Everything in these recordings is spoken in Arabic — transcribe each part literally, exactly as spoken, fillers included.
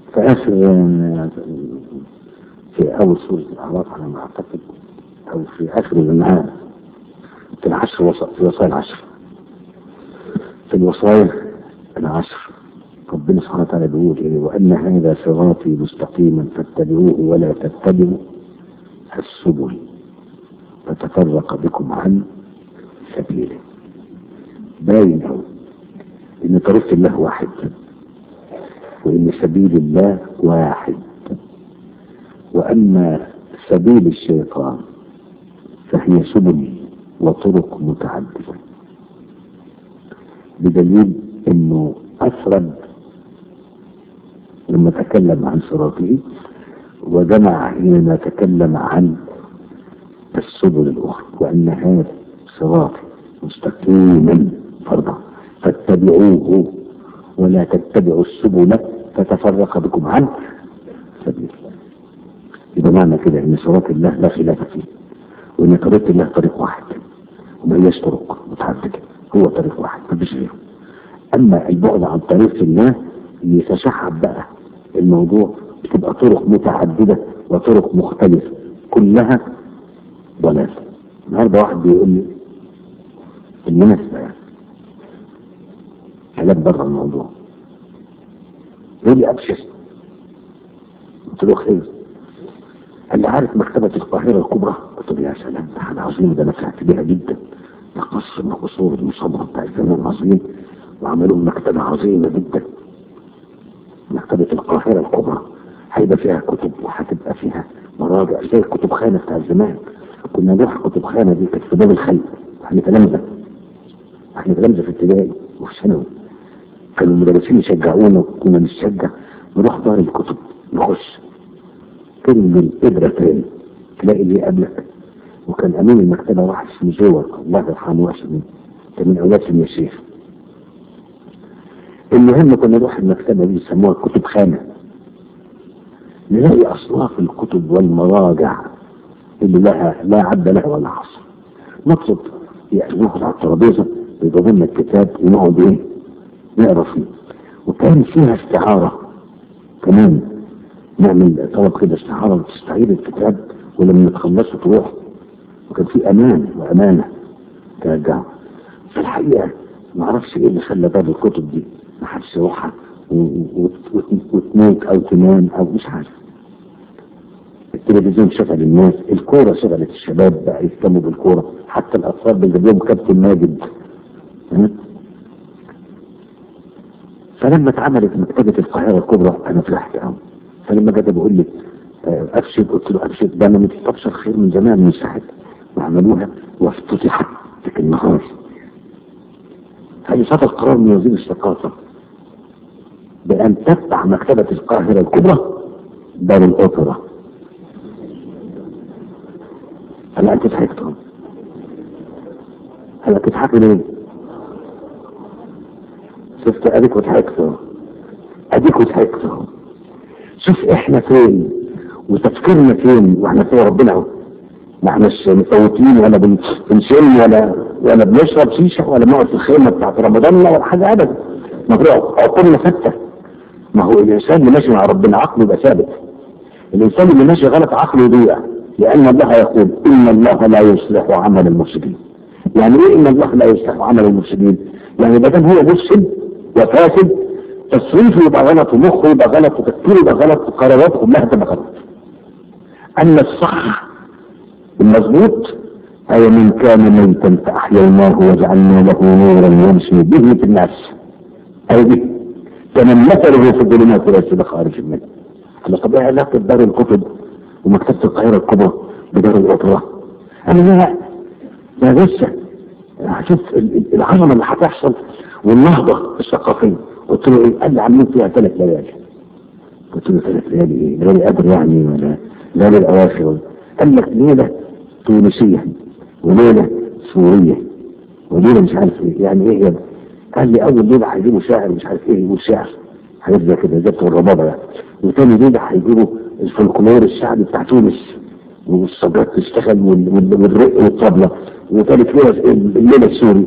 في آخر في أول سورة الأعراف على ما أعتقد، أو في آخر الأنعام، في العشر وص... في وصايا العشر، في الوصايا العشر ربنا سبحانه وتعالى بيقول إيه: وأن هذا صراطي مستقيما فاتبعوه ولا تتبعوا السبل فتفرق بكم عن سبيله. باين أوي إن طريق الله واحد، وإن سبيل الله واحد، وأما سبيل الشيطان فهي سبل وطرق متعددة، بدليل إنه أفرد لما تكلم عن صراطه، وجمع حينما تكلم عن السبل الأخرى. وأن هذا صراطي مستقيما فرضا فاتبعوه ولا تتبعوا السبل فتفرق بكم عن سبيله. يبقى معنى كده ان صراط الله لا خلاف فيه، وان طريق الله طريق واحد وما هياش طرق متعدده، هو طريق واحد مفيش غيره. اما البعد عن طريق الله يتشعب بقى الموضوع، بتبقى طرق متعدده وطرق مختلفه كلها ضلال. النهارده واحد بيقول لي بالمناسبه يعني كلام بره الموضوع، يقول لي ابشر. قلت له خير. قال لي عارف مكتبة القاهرة الكبرى؟ قلت له يا سلام، ده حاجة عظيمة، ده انا فرحت بيها جدا، ده قصر من قصور المصابرة بتاع الزمان عظيم، وعملوا مكتبة عظيمة جدا. مكتبة القاهرة الكبرى هيبقى فيها كتب وهتبقى فيها مراجع زي الكتب خانة بتاع الزمان. كنا نروح كتب خانة دي كانت في باب الخلق، احنا تلامذة احنا تلامذة في ابتدائي وفي ثانوي، كانوا المدرسين يشجعونا وكنا نشجع نروح دار الكتب نخش كلمة الإبرة تاني تلاقي اللي قبلك. وكان أمين المكتبة واحد اسمه زور، الله يرحمه، واسمه كان من أولاد سيدنا الشيخ. المهم كنا نروح المكتبة دي يسموها كتب خانة، نلاقي أصناف الكتب والمراجع اللي لها لا عد لها ولا حصر. نطلب يعني ناخد على الترابيزة يضرب لنا الكتاب ونقعد ايه نقرا فيه. وكان فيها استعارة كمان، نعمل طلب كده استعارة تستعير الكتاب ولما تخلصه تروح. وكان في امان وامانة ترجعه. في الحقيقة ما اعرفش ايه اللي خلى باب الكتب دي ما حدش يروحها وتموت او تنام او مش عارف. التلفزيون شغل الناس، الكورة شغلت الشباب بقى يهتموا بالكورة، حتى الاطفال بنجيب لهم كابتن ماجد. فلما اتعملت مكتبة القاهرة الكبرى انا فرحت قوي. فلما جاء بقول لي ابشر، قلت له ابشر، ده انا متستبشر خير من زمان من ساعه وعملوها وافتتحت ذاك النهار. هذه صدر قرار من وزير الثقافه بان تتبع مكتبة القاهرة الكبرى دار الاوبرا. هلا انت ضحكتهم، هلا بتضحكوا ليه؟ شفت اديك وضحكتوا، اديك وضحكتوا. شوف احنا فين وتفكيرنا فين واحنا فين ربنا اهو. ما احناش مفوتين ولا بنشم ولا ولا بنشرب شيشه ولا بنقعد في الخيمه بتاعت رمضان ولا حاجه ابدا. مبروك عقولنا ثابته. ما هو الانسان اللي ماشي مع ربنا عقله يبقى ثابت. الانسان اللي ماشي غلط عقله يضيع، لان الله يقول ان الله لا يصلح عمل المفسدين. يعني ايه ان الله لا يصلح عمل المفسدين؟ يعني ما دام هو مفسد وفاسد تصريفه يبقى غلط ومخه يبقى غلط وتفكيره يبقى غلط وقراراته كلها تبقى غلط. اما الصح المظبوط اي من كان ميتا فاحييناه وجعلنا له نورا يمشي به في الناس. اي دي كمن مثله في الظلمات ليس بخارج منه. على طبيعي علاقه دار الكتب ومكتبه القاهره الكبرى بدار الاوبرا. انا لا لا لسه هشوف العظمه اللي هتحصل والنهضه الثقافيه. قلت له ايه؟ قال لي عاملين فيها ثلاث ليالي. قلت له ثلاث ليالي ايه؟ ليالي قدر يعني ولا ليالي الاواخر؟ قال لك ليله تونسيه وليله سوريه وليله مش عارف ايه. يعني ايه؟ قال لي اول ليله هيجيبوا شاعر مش عارف ايه يقول شعر حاجات زي كده زي بتوع الربابه يعني. وثاني ليله هيجيبوا الفولكلور الشعبي بتاع تونس والصبات تشتغل والرق والطبله. وثالث ليله الليله السوري.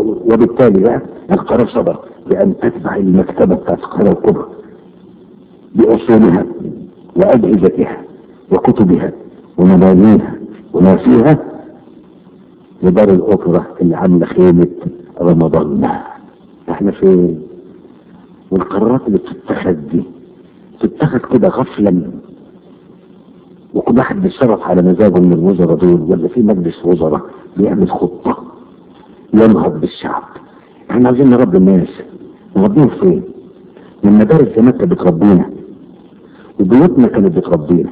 وبالتالي بقى القرار صدر بأن تتبع المكتبة بتاعت القاهرة الكبرى بأصولها وأجهزتها وكتبها ومبانيها وما فيها لدار الأوبرا اللي عاملة خيمة رمضان. احنا فين؟ والقرارات اللي بتتخذ دي تتخذ كده غفلا، وكل واحد بيتصرف على مزاجه من الوزراء دول، ولا في مجلس وزراء بيعمل خطة ينهض بالشعب. احنا عايزين نربي الناس، نربيهم فين؟ من مدارس زمان كانت بتربينا، وبيوتنا كانت بتربينا،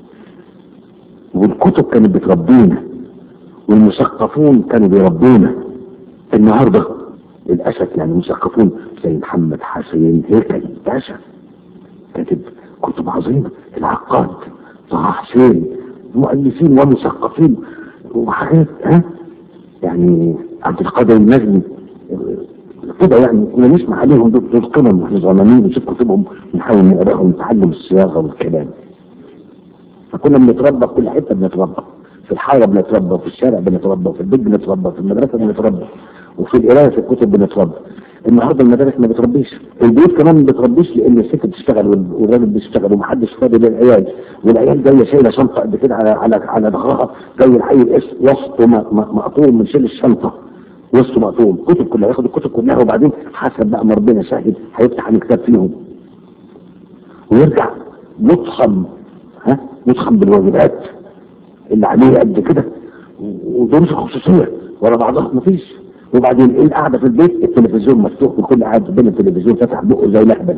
والكتب كانت بتربينا، والمثقفون كانوا بيربونا. النهارده للاسف يعني مثقفون زي محمد حسين هيكل باشا كاتب كتب عظيمه، العقاد طه حسين، مؤلفين ومثقفين وحاجات ها يعني عبد القادر النجمي كده، يعني كنا نسمع عليهم دول قمم واحنا صغيرين ونشوف كتبهم ونحاول نقراهم ونتعلم الصياغه والكلام. فكنا بنتربى في كل حته، بنتربى في الحاره بنتربى، وفي الشارع بنتربى، وفي البيت بنتربى، في المدرسه بنتربى، وفي القرايه في الكتب بنتربى. النهارده المدارس ما بتربيش، البيوت كمان ما بتربيش، لان الست بتشتغل والراجل بيشتغل ومحدش فاضي للعيال، والعيال جايه شايله شنطه قد كده على على على ظهرها، جاي العيل وسطه مقطوم من شيل الشنطه، وسطه مقطوم، كتب كلها ياخد الكتب كلها، وبعدين حسب بقى ما ربنا شاهد هيفتح عن كتاب فيهم ويرجع متخم، ها متخم بالواجبات اللي عليه قد كده، ودروس الخصوصيه ورا بعضها مفيش. وبعدين ايه القعده في البيت؟ التلفزيون مفتوح وكل قاعد بين التلفزيون فاتح بقه زي لهبل.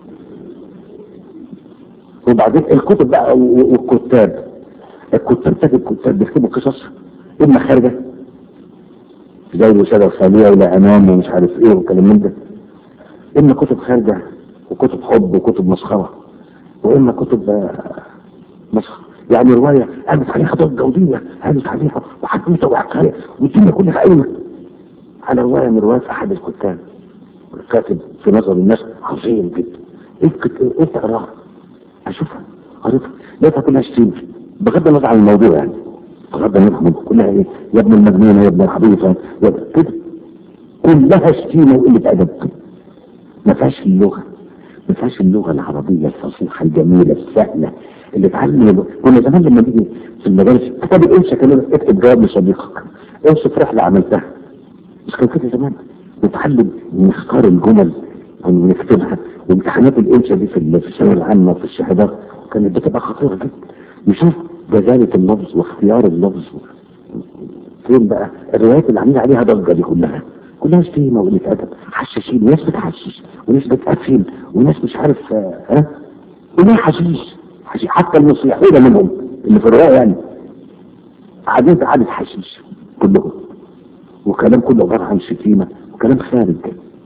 وبعدين الكتب بقى والكتاب، الكتاب تجد الكتاب بيكتبوا قصص اما خارجه زي الوساده الخاليه ولا امام ومش عارف ايه والكلام من ده، اما كتب خارجه وكتب حب وكتب مسخره، واما كتب مسخره يعني روايه قامت عليها ضجه ودنيا قامت عليها وحدوته وحكايه والدنيا كلها قايمه على روايه من روايات احد الكتاب، الكاتب في نظر الناس عظيم جدا. ايه تقراها؟ اشوفها قريتها لقيتها كلها شتيمه، بغض النظر عن الموضوع يعني، بغض النظر كلها ايه؟ يا ابن المجنونه يا ابن الحبيبه كده، كلها شتيمه وقله ادب. ما فيهاش اللغه، ما فيهاش اللغه العربيه الفصيحه الجميله السهله اللي اتعلم. كنا زمان لما نيجي في المدارس كتاب الانشا كانوا اكتب جواب لصديقك، اوصف رحله عملتها، مش كان كده زمان؟ نتعلم نختار الجمل ونكتبها، وامتحانات الانشا دي في الثانويه العامه وفي الشهادات كانت بتبقى خطيره جدا. نشوف جزاله اللفظ واختيار اللفظ. فين بقى الروايات اللي عاملين عليها ضجه دي؟ كلها كلها شتيمه وقله ادب، حشاشين، وناس بتحشش وناس بتقفل وناس مش عارف ها وليه حشيش حشيش، حتى المصلحين منهم اللي في الروايه يعني قاعدين في قعده حشيش كلهم، وكلام كله عباره عن شتيمه وكلام خارج.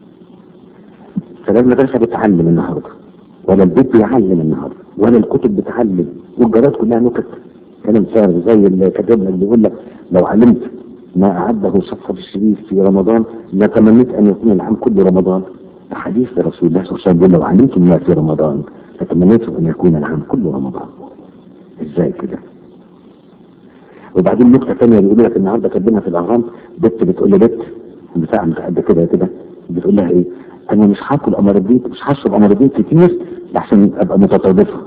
فلا المدرسه بتعلم النهارده، ولا البيت بيعلم النهارده، ولا الكتب بتعلم، والجرائد كلها نكت كلام فارغ زي اللي كاتبنا اللي يقول لك لو علمت ما اعده صفحه الشريف في رمضان لتمنيت ان يكون العام كله رمضان. حديث رسول الله صلى الله عليه وسلم لو علمت ما في رمضان لتمنيت ان يكون العام كله رمضان. ازاي كده؟ وبعدين نقطه ثانيه بيقول لك النهارده كاتبينها في الاهرام، بنت بتقول لبنت بتاع قد كده كده بتقول لها ايه؟ انا مش هاكل امراضيت، مش هشرب امراضيت كتير لحسن ابقى متطرفه.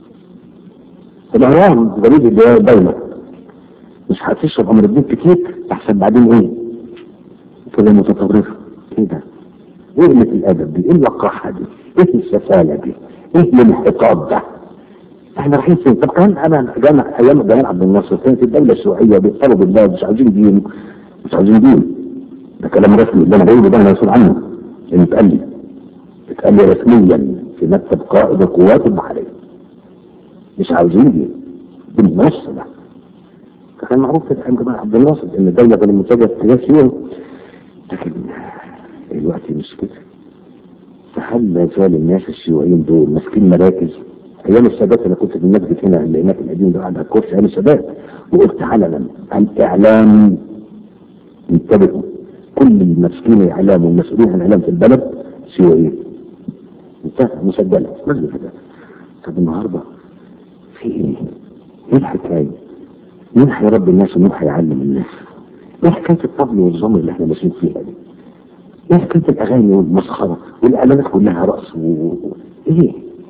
الاهرام جريده اللي هي الدوله، مش هتشرب امراضيت كتير لحسن بعدين ايه؟ كده متطرفه. ايه ده؟ ايه قله الادب دي؟ ايه الوقاحه دي؟ ايه السفاله دي؟ ايه الانحطاط ده؟ احنا رايحين فين؟ طب كمان انا جامع ايام جمال عبد الناصر كانت الدوله الشيوعيه بيطلبوا بالله مش عاوزين دين، مش عاوزين دين. ده كلام رسمي اللي انا بقوله ده انا مسؤول عنه، اللي اتقال لي اتقال لي رسميا في مكتب قائد القوات البحريه مش عاوزين دين بالنص ده. فكان معروف في ايام جمال عبد الناصر ان الدوله كانت متجهه اتجاه سياسي، لكن دلوقتي مش كده. فهل لا زال الناس الشيوعيين دول ماسكين مراكز؟ ايام السادات انا كنت في المسجد هنا اللي هناك القديم ده قاعد على الكرسي ايام السادات، وقلت علنا الاعلام انتبهوا، كل المسؤولين الاعلام والمسؤولين عن الاعلام في البلد شيوعيين. انتهى مسجله مسجد كده. طب النهارده في ايه؟ ايه الحكايه؟ مين هيربي الناس ومين هيعلم الناس؟ ايه حكايه الطبل والزمر اللي احنا ماشيين فيها دي؟ ايه حكايه الاغاني والمسخره والاعلانات كلها رقص و... ايه؟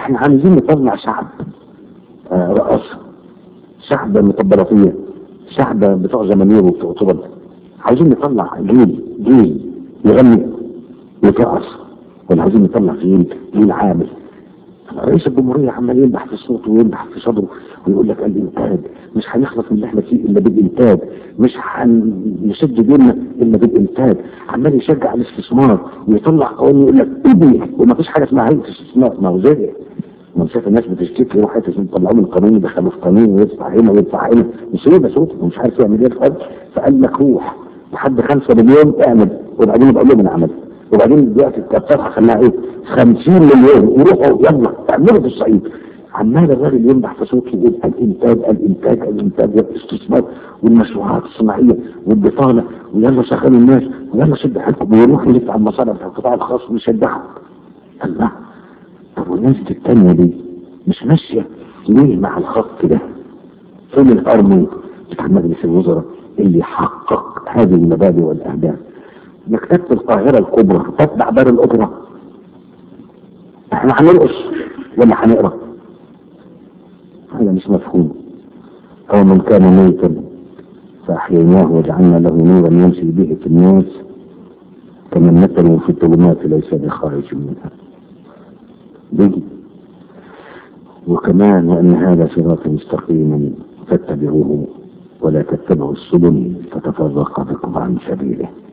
احنا عايزين نطلع شعب آه رقص، شعب مطبلاتية، شعب بتوع زمانير وبتوع طبل. عايزين نطلع جيل جيل يغني ويرقص، ولا عايزين نطلع جيل جيل عامل؟ رئيس الجمهورية عمال ينبح في صوته وينبح في صدره ويقول لك الانتاج مش هنخلص من اللي احنا فيه الا بالانتاج، مش هنسد ديننا الا بالانتاج، عمال يشجع الاستثمار ويطلع قوانين يقول لك ابني وما فيش حاجه اسمها هيئه استثمار. ما هو زي ما شايف الناس بتشتكي روح يطلعوا من القانون يدخلوا في قانون ويدفع هنا ويدفع هنا، مش هيبقى صوته ومش عارف يعمل ايه الفرد، فقال لك روح لحد خمسة مليون اعمل وبعدين يبقى لهم العمل، وبعدين دلوقتي الكابتن خلاها ايه خمسين مليون وروحوا يلا اعملوا في الصعيد. عمال الراجل ينبح في صوته ويقول الانتاج الانتاج الانتاج والاستثمار والمشروعات الصناعيه والبطاله ويلا شغلوا الناس ويلا شد حيلكم ويروح يلف على المصانع بتاع القطاع الخاص ويشجعهم. الله، طب والناس التانيه دي مش ماشيه ليه مع الخط ده؟ فين الارمي بتاع مجلس الوزراء اللي يحقق هذه المبادئ والاهداف؟ مكتبة القاهرة الكبرى تتبع دار الأوبرا. احنا هنرقص ولا هنقرا؟ هذا مش مفهوم. أو من كان ميتا فأحييناه وجعلنا له نورا يمشي به في الناس كمن مثله في الظلمات ليس بخارج منها. بيجي وكمان وأن هذا صراط مستقيما فاتبعوه ولا تتبعوا السبل فتفرق بكم عن سبيله.